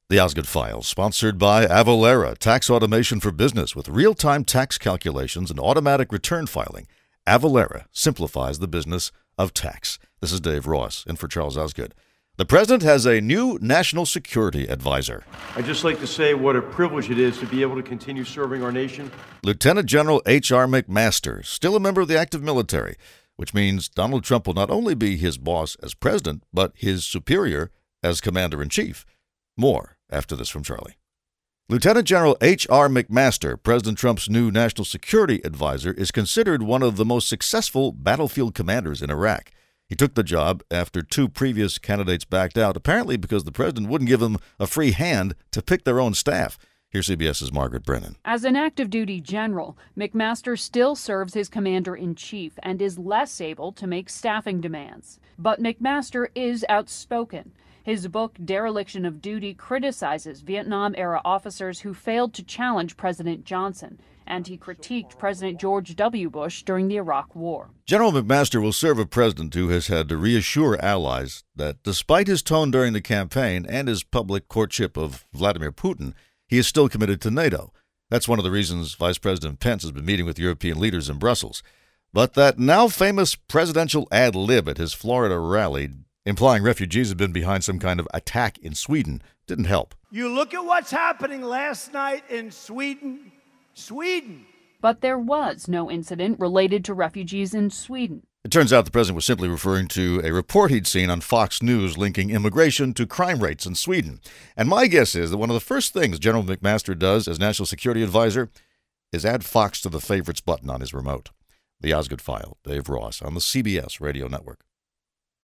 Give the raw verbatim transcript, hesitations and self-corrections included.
The Osgood Files, sponsored by Avalara, tax automation for business with real-time tax calculations and automatic return filing. Avalara simplifies the business of tax. This is Dave Ross, in for Charles Osgood. The president has a new national security advisor. I'd just like to say what a privilege it is to be able to continue serving our nation. Lieutenant General H R McMaster, still a member of the active military, which means Donald Trump will not only be his boss as president, but his superior as commander-in-chief. More after this from Charlie. Lieutenant General H R McMaster, President Trump's new national security advisor, is considered one of the most successful battlefield commanders in Iraq. He took the job after two previous candidates backed out, apparently because the president wouldn't give them a free hand to pick their own staff. Here's CBS's Margaret Brennan. As an active duty general, McMaster still serves his commander-in-chief and is less able to make staffing demands. But McMaster is outspoken. His book, Dereliction of Duty, criticizes Vietnam-era officers who failed to challenge President Johnson, and he critiqued President George W. Bush during the Iraq War. General McMaster will serve a president who has had to reassure allies that despite his tone during the campaign and his public courtship of Vladimir Putin, he is still committed to NATO. That's one of the reasons Vice President Pence has been meeting with European leaders in Brussels. But that now famous presidential ad lib at his Florida rally, implying refugees have been behind some kind of attack in Sweden, didn't help. You look at what's happening last night in Sweden. Sweden. But there was no incident related to refugees in Sweden. It turns out the president was simply referring to a report he'd seen on Fox News linking immigration to crime rates in Sweden. And my guess is that one of the first things General McMaster does as National Security Advisor is add Fox to the favorites button on his remote. The Osgood File, Dave Ross, on the C B S Radio Network.